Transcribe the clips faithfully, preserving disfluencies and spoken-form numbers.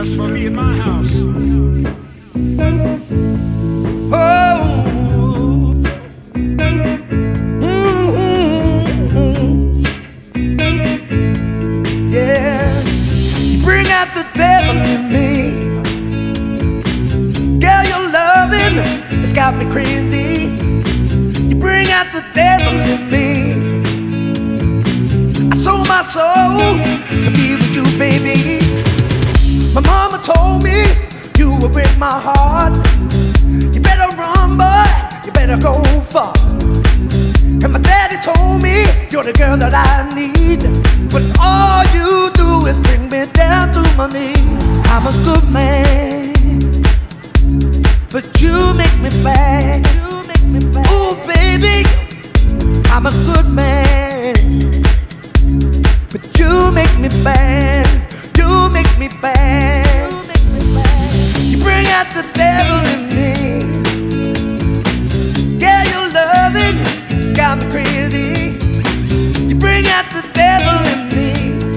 That's for me in my house. Oh, mm-hmm. Yeah, you bring out the devil in me. Girl, your loving has got me crazy. You bring out the devil in me. I sold my soul to be with you, baby. My mama told me you would break my heart. You better run, boy, you better go far. And my daddy told me you're the girl that I need, but all you do is bring me down to my knees. I'm a good man, but you make me bad. You make me bad. Ooh, baby, I'm a good man, but you make me bad. You make me bad. You bring out the devil in me. Yeah, your loving has got me crazy. You bring out the devil in me.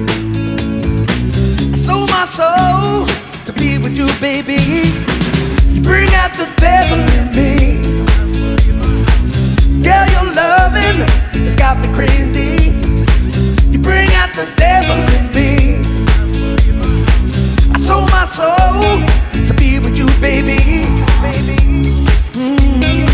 I sold my soul to be with you, baby. You bring out the devil in me. Yeah, your loving has got me crazy. You bring out the devil in me. I sold my soul to be with you, baby, baby. Mm-hmm.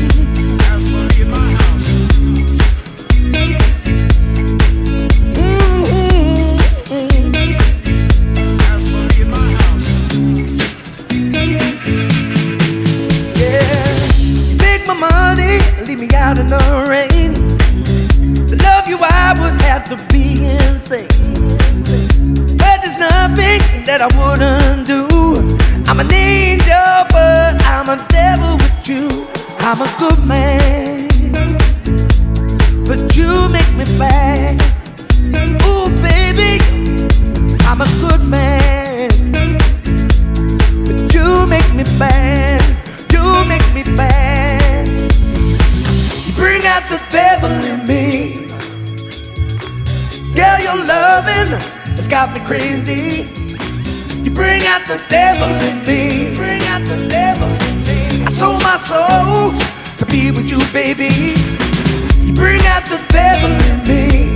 Leave me out in the rain. To love you I would have to be insane, but there's nothing that I wouldn't do. I'm an angel, but I'm a devil with you. I'm a good man, but you make me bad. Ooh, baby, I'm a good man, but you make me bad. You make me bad. Bring out the devil in me. Girl, your loving has got me crazy. You bring out the devil in me. Bring out the devil in me. I sold my soul to be with you, baby. You bring out the devil in me.